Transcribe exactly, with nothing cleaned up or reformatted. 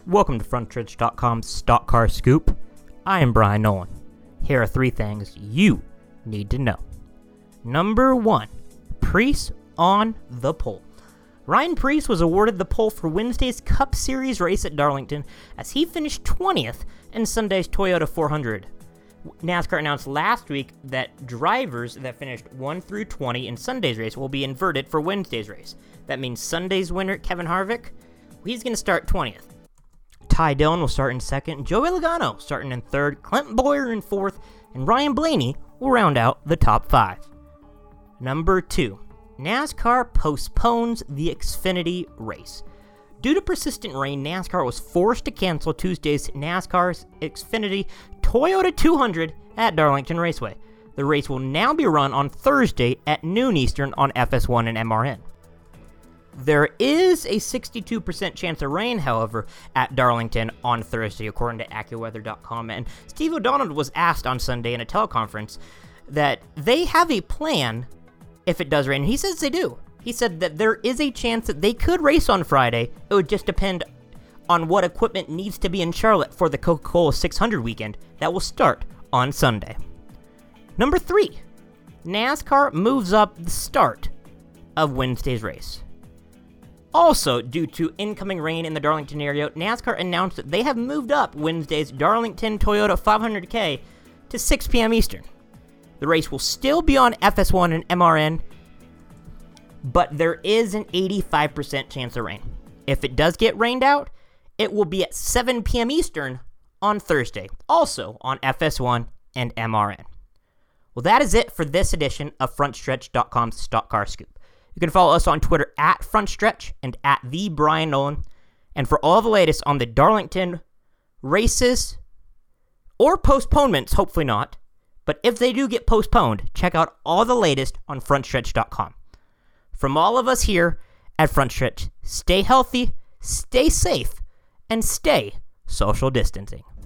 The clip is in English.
Welcome to Frontstretch dot com's Stock Car Scoop. I am Brian Nolan. Here are three things you need to know. Number one, Preece on the pole. Ryan Preece was awarded the pole for Wednesday's Cup Series race at Darlington as he finished twentieth in Sunday's Toyota four hundred. NASCAR announced last week that drivers that finished one through twenty in Sunday's race will be inverted for Wednesday's race. That means Sunday's winner, Kevin Harvick, he's going to start twentieth. Ty Dillon will start in second, Joey Logano starting in third, Clint Bowyer in fourth, and Ryan Blaney will round out the top five. Number two, NASCAR postpones the Xfinity race. Due to persistent rain, NASCAR was forced to cancel Tuesday's NASCAR's Xfinity Toyota two hundred at Darlington Raceway. The race will now be run on Thursday at noon Eastern on F S one and M R N. There is a sixty-two percent chance of rain, however, at Darlington on Thursday, according to AccuWeather dot com. And Steve O'Donnell was asked on Sunday in a teleconference that they have a plan if it does rain. He says they do. He said that there is a chance that they could race on Friday. It would just depend on what equipment needs to be in Charlotte for the Coca-Cola six hundred weekend that will start on Sunday. Number three, NASCAR moves up the start of Wednesday's race. Also, due to incoming rain in the Darlington area, NASCAR announced that they have moved up Wednesday's Darlington Toyota five hundred K to six p.m. Eastern. The race will still be on F S one and M R N, but there is an eighty-five percent chance of rain. If it does get rained out, it will be at seven p.m. Eastern on Thursday, also on F S one and M R N. Well, that is it for this edition of Frontstretch dot com's Stock Car Scoop. You can follow us on Twitter at FrontStretch and at the Brian Nolan. And for all the latest on the Darlington races or postponements, hopefully not, but if they do get postponed, check out all the latest on Frontstretch dot com. From all of us here at Frontstretch, stay healthy, stay safe, and stay social distancing.